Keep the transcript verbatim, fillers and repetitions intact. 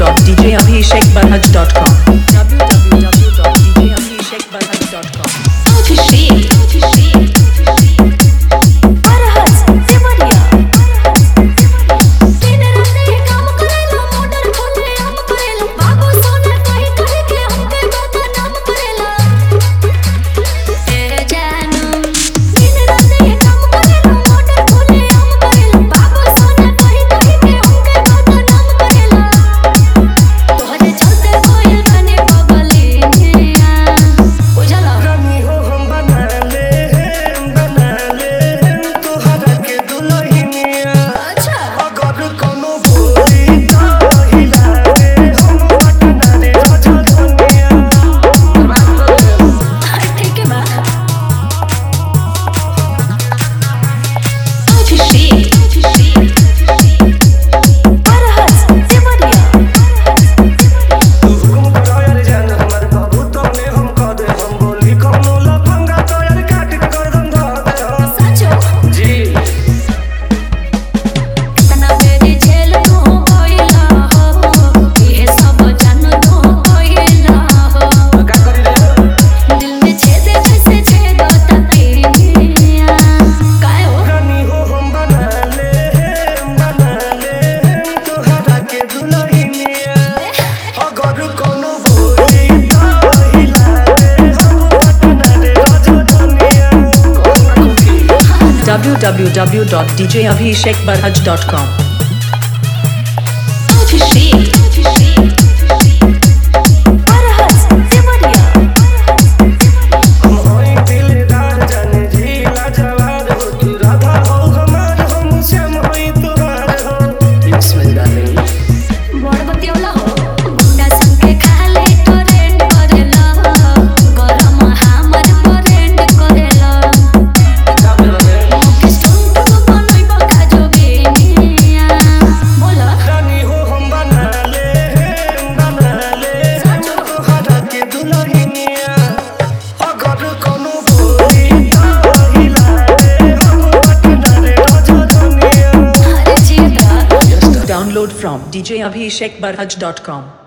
dot d j abhishek barhaj dot com w w w dot d j abhishek barhaj dot com Abhishek Abhishek Barhaj Devariya दिन रात ये काम करेला motor खोले हम करेला बाबू सोना कहि कहि के हमके बदनाम करेला ए जानू दिन रात ये काम करेला मोटर खोले हम करेला बाबू सोना कहि कहि के हमके बदनाम करेला तोहरे चलते कोयल बने बगले निया बुझला रानी हो हम बना ले हम बना ले हम तोहरा के दुल्हनिया अच्छा अगर कोनो बोली तो हिला दे हम पटना रे राजधानिया ठीक है बा Abhishek Abhishek Barhaj Devariya तू हुकुम करो यार जान हमार बाबू तोने हम कह दे हम बोली कोनो लफंगा तो यार काट के गर्दन धर दे हम। सचो जी कितना बेरी जेल तू कोइला हो ये सब जान तू कोइला हो का करी रे दिल में छेद जैसे छेद तकिया काय हो रानी हो हम बना ले हम बना ले हम तोहरा के दुल्हनिया अगर कोनो बोली तो हिला दे हम पटना रे राजधानिया w w w dot d j abhishek barhaj dot com Abhishek Abhishek Barhaj Devariya हम होई दिलदार जाने झीला जवार हो तू राधा हो हमार हम श्याम होई तोहार हो यस मेरी डार्लिंग बड़बतियोला हो गुंडा संग के खाले टोरेंट करेला गरम हमर टोरेंट करेला का बोलबे मुके स्टंट को बनई बका जोगिनिया बोला रानी हो हम बना ले हम बना ले हम तोहरा के दुल्हनिया अगर कोनो बोली तो हिला दे हम पटना रे राजधानिया अरे जीता download from d j abhishek barhaj dot com